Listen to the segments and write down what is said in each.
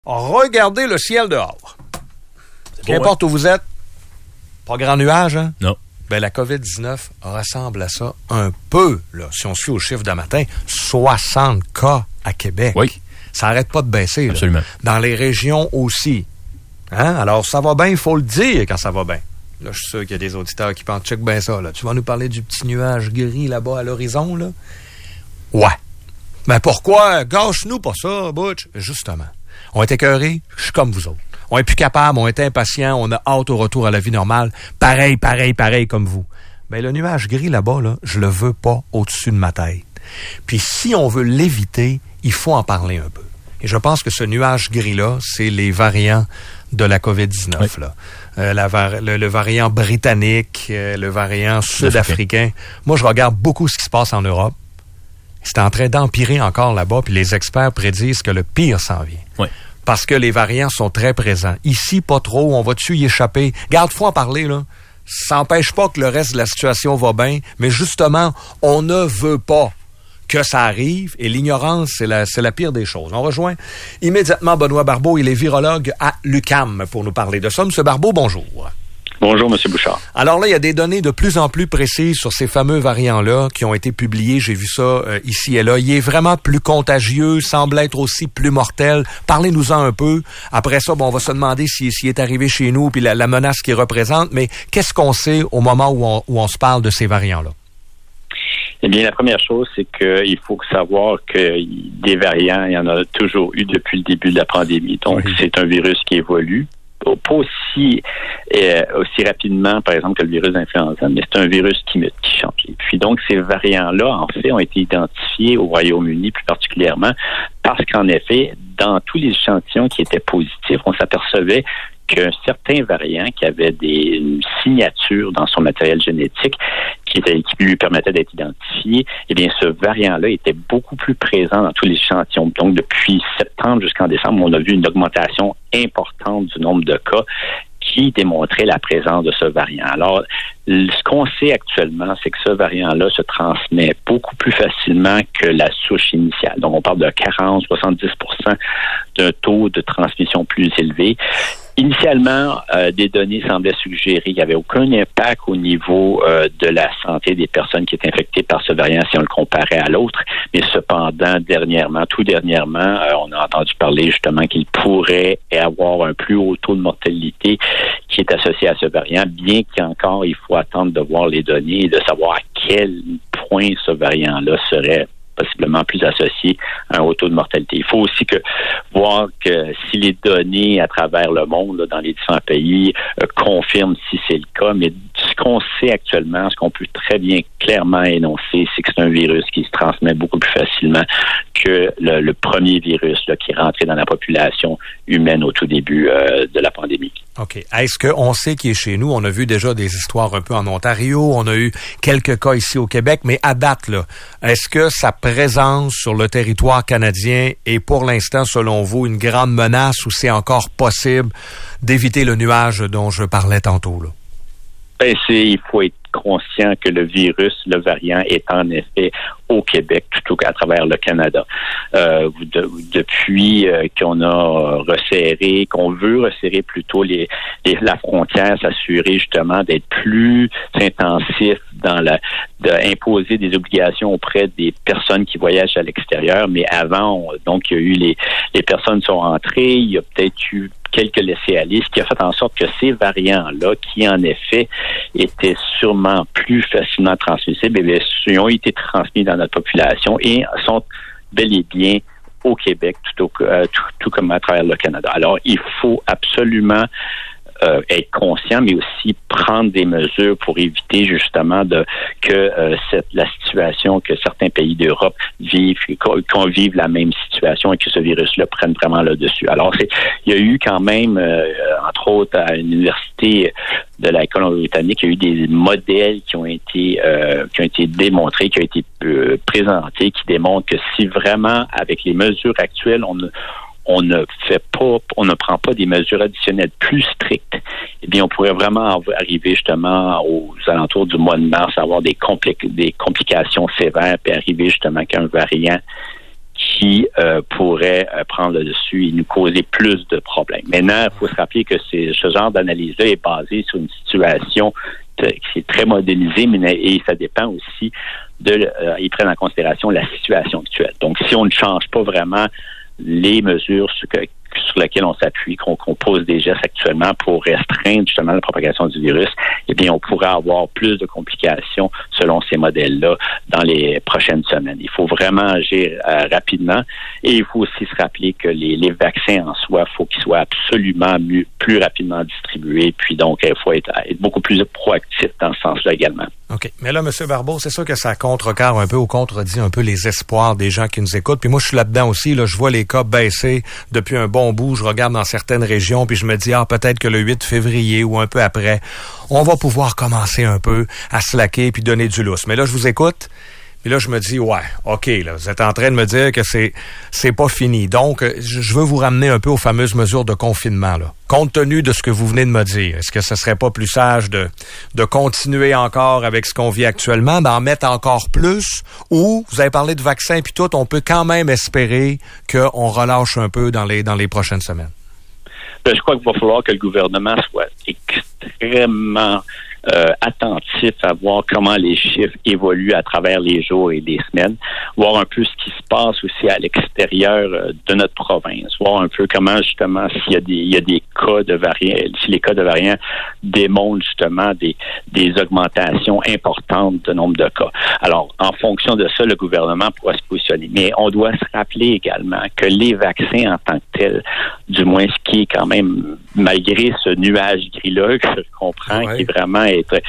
Regardez le ciel dehors. Qu'importe où vous êtes, pas grand nuage, hein? Non. Ben, la COVID-19 ressemble à ça un peu, là. Si on suit au chiffre de matin, 60 cas à Québec. Oui. Ça n'arrête pas de baisser, là. Absolument. Dans les régions aussi. Hein? Alors, ça va bien, il faut le dire quand ça va bien. Là, je suis sûr qu'il y a des auditeurs qui pensent, check bien ça, là. Tu vas nous parler du petit nuage gris là-bas à l'horizon, là? Ouais. Mais pourquoi? Gâche-nous pas ça, Butch. Justement. On est écœurés, je suis comme vous autres. On est plus capable, on est impatient, on a hâte au retour à la vie normale. Pareil comme vous. Ben, le nuage gris là-bas, là, je le veux pas au-dessus de ma tête. Puis si on veut l'éviter, il faut en parler un peu. Et je pense que ce nuage gris-là, c'est les variants de la COVID-19, oui. Là. Le variant britannique, le variant sud-africain. Moi, je regarde beaucoup ce qui se passe en Europe. C'est en train d'empirer encore là-bas, puis les experts prédisent que le pire s'en vient. Oui. Parce que les variants sont très présents. Ici, pas trop, on va-tu y échapper? Garde, faut en parler, là. Ça n'empêche pas que le reste de la situation va bien, mais justement, on ne veut pas que ça arrive, et l'ignorance, c'est la pire des choses. On rejoint immédiatement Benoît Barbeau, il est virologue à l'UQAM pour nous parler de ça. Monsieur Barbeau, bonjour. Bonjour, M. Bouchard. Alors là, il y a des données de plus en plus précises sur ces fameux variants-là qui ont été publiés. J'ai vu ça ici et là. Il est vraiment plus contagieux, semble être aussi plus mortel. Parlez-nous-en un peu. Après ça, bon, on va se demander s'il est arrivé chez nous puis la menace qu'il représente. Mais qu'est-ce qu'on sait au moment où on se parle de ces variants-là? Eh bien, la première chose, c'est qu'il faut savoir que des variants, il y en a toujours eu depuis le début de la pandémie. Donc, oui. C'est un virus qui évolue. Pas aussi rapidement, par exemple, que le virus d'influenza, mais c'est un virus qui mute, qui change. Et puis donc, ces variants-là, en fait, ont été identifiés au Royaume-Uni plus particulièrement parce qu'en effet, dans tous les échantillons qui étaient positifs, on s'apercevait qu'un certain variant qui avait une signature dans son matériel génétique qui lui permettait d'être identifié, eh bien, ce variant-là était beaucoup plus présent dans tous les échantillons. Donc, depuis septembre jusqu'en décembre, on a vu une augmentation importante du nombre de cas qui démontrait la présence de ce variant. Alors, ce qu'on sait actuellement, c'est que ce variant-là se transmet beaucoup plus facilement que la souche initiale. Donc, on parle de 40-70% d'un taux de transmission plus élevé. Initialement, des données semblaient suggérer qu'il n'y avait aucun impact au niveau de la santé des personnes qui étaient infectées par ce variant si on le comparait à l'autre. Mais cependant, tout dernièrement, on a entendu parler justement qu'il pourrait avoir un plus haut taux de mortalité qui est associé à ce variant, bien qu'encore, il faut attendre de voir les données et de savoir à quel point ce variant-là serait possiblement plus associé à un haut taux de mortalité. Il faut aussi voir que si les données à travers le monde, là, dans les différents pays, confirment si c'est le cas, mais ce qu'on sait actuellement, ce qu'on peut très bien clairement énoncer, c'est que c'est un virus qui se transmet beaucoup plus facilement que le premier virus là, qui est rentré dans la population humaine au tout début de la pandémie. OK. Est-ce qu'on sait qu'il est chez nous? On a vu déjà des histoires un peu en Ontario, on a eu quelques cas ici au Québec, mais à date, là, est-ce que sa présence sur le territoire canadien est pour l'instant, selon vous, une grande menace ou c'est encore possible d'éviter le nuage dont je parlais tantôt, là? Ben, il faut être conscient que le virus, le variant, est en effet au Québec plutôt qu'à travers le Canada. Depuis qu'on a qu'on veut resserrer plutôt la frontière, s'assurer justement d'être plus intensif dans d'imposer des obligations auprès des personnes qui voyagent à l'extérieur. Mais avant, donc, il y a eu les personnes sont rentrées, il y a peut-être eu quelques laissés-aller, ce qui a fait en sorte que ces variants-là, qui en effet étaient sûrement plus facilement transmissibles, eh bien, ils ont été transmis dans notre population et sont bel et bien au Québec, tout comme à travers le Canada. Alors, il faut absolument être conscient, mais aussi prendre des mesures pour éviter justement la situation que certains pays d'Europe vivent, qu'on vive la même situation et que ce virus-là prenne vraiment le dessus. Alors, il y a eu quand même, entre autres, à l'université de la Colombie-Britannique, il y a eu des modèles qui ont été démontrés, qui ont été présentés, qui démontrent que si vraiment, avec les mesures actuelles, on ne prend pas des mesures additionnelles plus strictes, eh bien, on pourrait vraiment arriver justement aux alentours du mois de mars, avoir des complications sévères, puis arriver justement qu'un variant qui pourrait prendre le dessus et nous causer plus de problèmes. Maintenant, il faut se rappeler que ce genre d'analyse-là est basé sur une situation qui est très modélisée, et ça dépend aussi ils prennent en considération la situation actuelle. Donc, si on ne change pas vraiment les mesures sur lesquelles on s'appuie, qu'on pose des gestes actuellement pour restreindre justement la propagation du virus, eh bien, on pourrait avoir plus de complications selon ces modèles-là dans les prochaines semaines. Il faut vraiment agir rapidement, et il faut aussi se rappeler que les vaccins en soi, il faut qu'ils soient absolument plus rapidement distribués, puis donc il faut être beaucoup plus proactif dans ce sens-là également. OK. Mais là, M. Barbeau, c'est sûr que ça contrecarre un peu ou contredit un peu les espoirs des gens qui nous écoutent. Puis moi, je suis là-dedans aussi. Là, je vois les cas baisser depuis un bon bout. Je regarde dans certaines régions, puis je me dis, peut-être que le 8 février ou un peu après, on va pouvoir commencer un peu à slacker puis donner du lousse. Mais là, je vous écoute. Puis là, je me dis, ouais, OK, là, vous êtes en train de me dire que c'est pas fini. Donc, je veux vous ramener un peu aux fameuses mesures de confinement, là. Compte tenu de ce que vous venez de me dire, est-ce que ce serait pas plus sage de continuer encore avec ce qu'on vit actuellement, d'en mettre encore plus, ou, vous avez parlé de vaccins puis tout, on peut quand même espérer qu'on relâche un peu dans les prochaines semaines? Je crois qu'il va falloir que le gouvernement soit extrêmement attentif à voir comment les chiffres évoluent à travers les jours et les semaines, voir un peu ce qui se passe aussi à l'extérieur de notre province, voir un peu comment justement s'il y a des cas de variants, si les cas de variants démontrent justement des augmentations importantes de nombre de cas. Alors, en fonction de ça, le gouvernement pourra se positionner. Mais on doit se rappeler également que les vaccins en tant que tels, du moins ce qui est quand même, malgré ce nuage gris-là que je comprends, qui est vraiment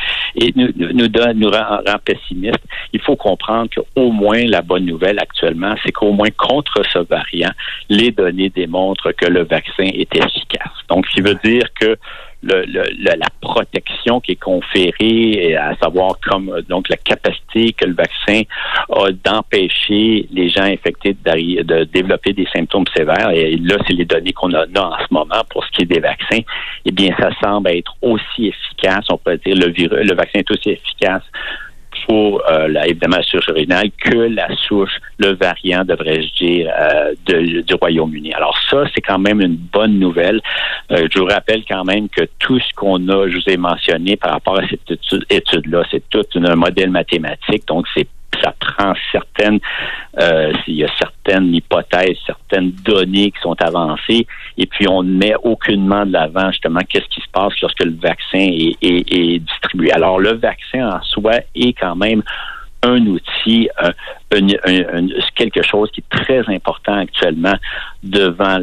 nous rend pessimistes. Il faut comprendre qu'au moins la bonne nouvelle actuellement, c'est qu'au moins contre ce variant, les données démontrent que le vaccin est efficace. Donc, ce qui veut dire que la protection qui est conférée, à savoir donc la capacité que le vaccin a d'empêcher les gens infectés de développer des symptômes sévères, et là, c'est les données qu'on a en ce moment pour ce qui est des vaccins, eh bien, ça semble être aussi efficace, on peut dire le vaccin est aussi efficace pour évidemment la souche originale que la souche, le variant, devrais-je dire, du Royaume-Uni. Alors ça, c'est quand même une bonne nouvelle. Je vous rappelle quand même que tout ce je vous ai mentionné par rapport à cette étude-là, c'est tout un modèle mathématique, donc ça prend il y a certaines hypothèses, certaines données qui sont avancées, et puis on ne met aucunement de l'avant justement qu'est-ce qui se passe lorsque le vaccin est distribué. Alors le vaccin en soi est quand même un outil, quelque chose qui est très important actuellement devant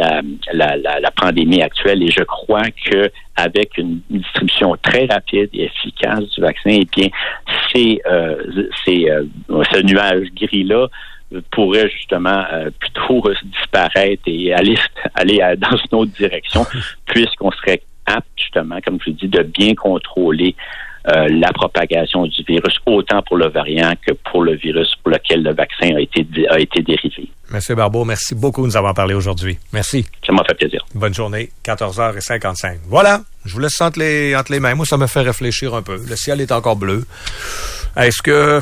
la pandémie actuelle, et je crois que avec une distribution très rapide et efficace du vaccin, eh bien, ce nuage gris-là pourrait justement plutôt disparaître et aller dans une autre direction, puisqu'on serait apte justement, comme je vous dis, de bien contrôler la propagation du virus, autant pour le variant que pour le virus pour lequel le vaccin a été dérivé. Monsieur Barbeau, merci beaucoup de nous avoir parlé aujourd'hui. Merci. Ça m'a fait plaisir. Bonne journée, 14h55. Voilà, je vous laisse entre les mains. Moi, ça me fait réfléchir un peu. Le ciel est encore bleu. Est-ce que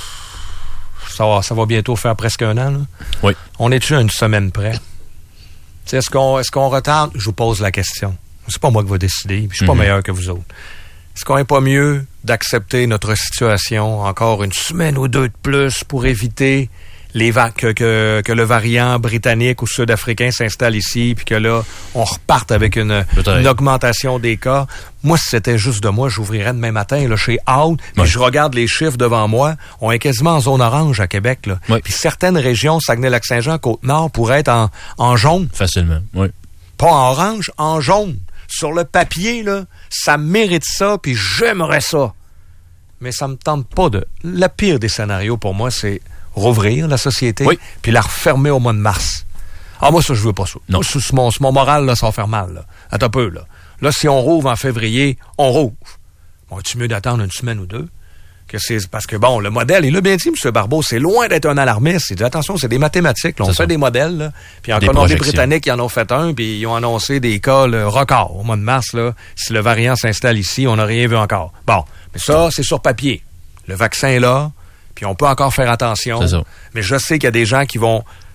ça va bientôt faire presque un an, là? Oui. On est-tu à une semaine près? Est-ce qu'on retarde? Je vous pose la question. C'est pas moi qui vais décider, puis je suis pas meilleur que vous autres. Est-ce qu'on n'est pas mieux d'accepter notre situation encore une semaine ou deux de plus pour éviter que le variant britannique ou sud-africain s'installe ici, puis que là, on reparte avec une augmentation des cas? Moi, si c'était juste de moi, j'ouvrirais demain matin là, chez Out, puis je regarde les chiffres devant moi. On est quasiment en zone orange à Québec. Là. Puis certaines régions, Saguenay-Lac-Saint-Jean, Côte-Nord, pourraient être en jaune. Facilement, oui. Pas en orange, en jaune. Sur le papier, là, ça mérite ça, puis j'aimerais ça. Mais ça me tente pas de... Le pire des scénarios, pour moi, c'est rouvrir la société, puis la refermer au mois de mars. Ah, moi, ça, je veux pas ça. Non. Moi, mon moral, là, ça va faire mal, là. Attends un peu, là. Là, si on rouvre en février, on rouvre. Bon, est-il mieux d'attendre une semaine ou deux? Parce que, bon, le modèle, il l'a bien dit, M. Barbeau, c'est loin d'être un alarmiste. Il dit, attention, c'est des mathématiques. Là, on fait des modèles, là. Puis en Colombie-Britannique, ils en ont fait un, puis ils ont annoncé des cas records au mois de mars, là. Si le variant s'installe ici, on n'a rien vu encore. Bon, mais ça, c'est sur papier. Le vaccin est là, puis on peut encore faire attention. Mais je sais qu'il y a des gens qui vont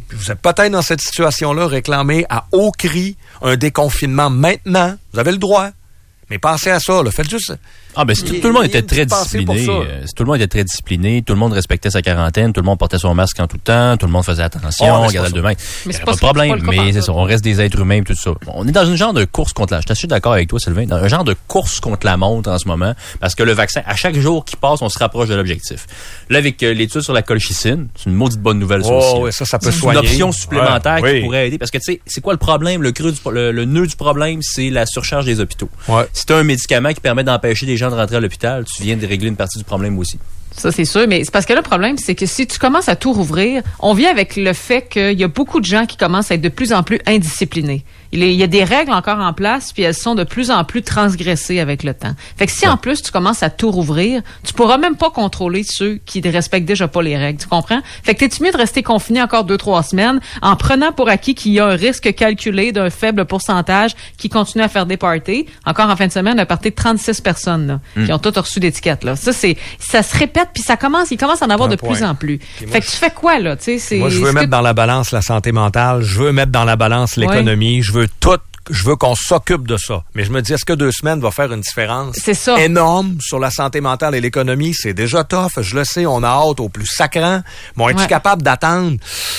Puis vous êtes peut-être dans cette situation-là, réclamez à haut cri un déconfinement maintenant. Vous avez le droit. Mais pensez à ça, là. Faites juste... Si tout le monde était très discipliné, si tout le monde était très discipliné, tout le monde respectait sa quarantaine, tout le monde portait son masque en tout temps, tout le monde faisait attention, regardait le 2 mètres. Il n'y a pas de problème, mais c'est ça, on reste des êtres humains et tout ça. On est dans une genre de course contre la... Je suis assez d'accord avec toi, Sylvain, dans un genre de course contre la montre en ce moment, parce que le vaccin, à chaque jour qui passe, on se rapproche de l'objectif. Là, avec l'étude sur la colchicine, c'est une maudite bonne nouvelle, ça aussi. Oui, ça peut soigner. Une option supplémentaire qui pourrait aider, parce que tu sais, c'est quoi le problème? Le nœud du problème, c'est la surcharge des hôpitaux. Ouais. Si tu as un médicament qui permet d'empêcher les gens de rentrer à l'hôpital, tu viens de régler une partie du problème aussi. Ça, c'est sûr, mais c'est parce que là, le problème, c'est que si tu commences à tout rouvrir, on vient avec le fait qu'il y a beaucoup de gens qui commencent à être de plus en plus indisciplinés. Il y a des règles encore en place, puis elles sont de plus en plus transgressées avec le temps. Fait que si en plus tu commences à tout rouvrir, tu pourras même pas contrôler ceux qui ne respectent déjà pas les règles, tu comprends? Fait que t'es-tu mieux de rester confiné encore 2-3 semaines en prenant pour acquis qu'il y a un risque calculé d'un faible pourcentage qui continue à faire des parties. Encore en fin de semaine, un party de 36 personnes là, qui ont toutes reçu d'étiquette. Là. Ça se répète, puis il commence à en avoir de plus en plus. Fait que tu fais quoi, là? Moi, je veux mettre dans la balance la santé mentale, je veux mettre dans la balance l'économie, je veux qu'on s'occupe de ça. Mais je me dis, est-ce que 2 semaines va faire une différence énorme sur la santé mentale et l'économie? C'est déjà tough, je le sais, on a hâte au plus sacrant. Mais on est-tu capable d'attendre?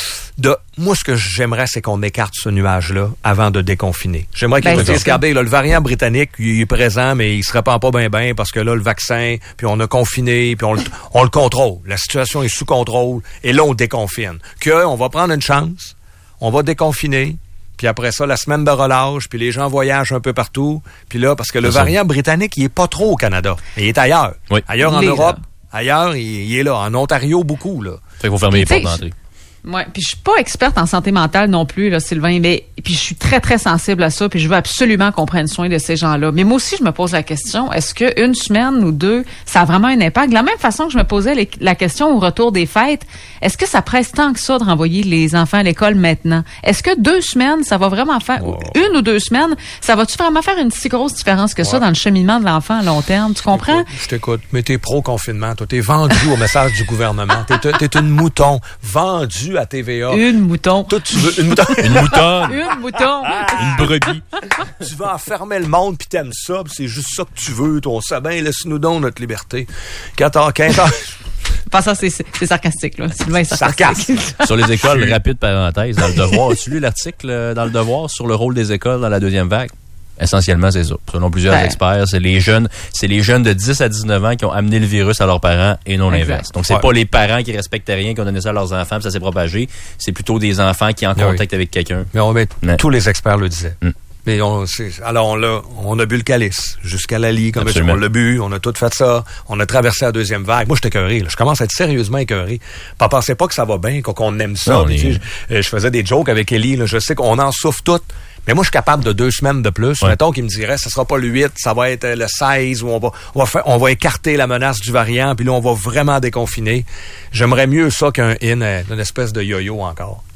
Moi, ce que j'aimerais, c'est qu'on écarte ce nuage-là avant de déconfiner. J'aimerais qu'ils me disent, regardez, là, le variant britannique, il est présent, mais il se répand pas bien parce que là, le vaccin, puis on a confiné, puis on le contrôle. La situation est sous contrôle, et là, on déconfine. On va prendre une chance, on va déconfiner, puis après ça, la semaine de relâche, puis les gens voyagent un peu partout. Puis là, parce que le variant britannique, il est pas trop au Canada. Il est ailleurs. Oui. Ailleurs en Europe, ailleurs, il est là. En Ontario, beaucoup, là. Fait qu'il faut fermer les portes d'entrée. Ouais, puis je suis pas experte en santé mentale non plus là, Sylvain, mais puis je suis très très sensible à ça, puis je veux absolument qu'on prenne soin de ces gens-là. Mais moi aussi je me pose la question, est-ce que 1 semaine ou 2, ça a vraiment un impact? De la même façon que je me posais la question au retour des fêtes, est-ce que ça presse tant que ça de renvoyer les enfants à l'école maintenant? Est-ce que 2 semaines, ça va vraiment faire 1 ou 2 semaines, ça va-tu vraiment faire une si grosse différence que ça dans le cheminement de l'enfant à long terme? Tu comprends? Je t'écoute, mais t'es pro-confinement, toi, t'es vendu au message du gouvernement. T'es une mouton vendue à TVA. Une mouton. Toi, tu veux une mouton. Une moutonne. Une mouton. Une brebis. Tu vas enfermer le monde puis t'aimes ça, pis c'est juste ça que tu veux, ton sabin. Laisse-nous donc notre liberté. 14, 15 ans. Pas ça, c'est sarcastique, là. Sylvain est sarcastique. Sur les écoles, rapide parenthèse, dans le Devoir. As-tu lu l'article dans le Devoir sur le rôle des écoles dans la 2e vague? Essentiellement, c'est ça. Selon plusieurs experts, c'est les jeunes de 10 à 19 ans qui ont amené le virus à leurs parents et non l'inverse. Donc, c'est pas les parents qui respectaient rien, qui ont donné ça à leurs enfants, puis ça s'est propagé. C'est plutôt des enfants qui sont en contact avec quelqu'un. Mais tous les experts le disaient. Mais on a bu le calice jusqu'à la lit, comme on l'a bu, on a tout fait ça, on a traversé la 2e vague. Moi, j'étais écœuré, là. Je commence à être sérieusement écœuré. Pensez pas que ça va bien, qu'on aime ça. Non, je faisais des jokes avec Ellie, là. Je sais qu'on en souffre toutes. Mais moi, je suis capable de 2 semaines de plus. Mettons qu'il me dirait, ce sera pas le 8, ça va être le 16, où on va écarter la menace du variant, puis là, on va vraiment déconfiner. J'aimerais mieux ça qu'une espèce de yo-yo encore.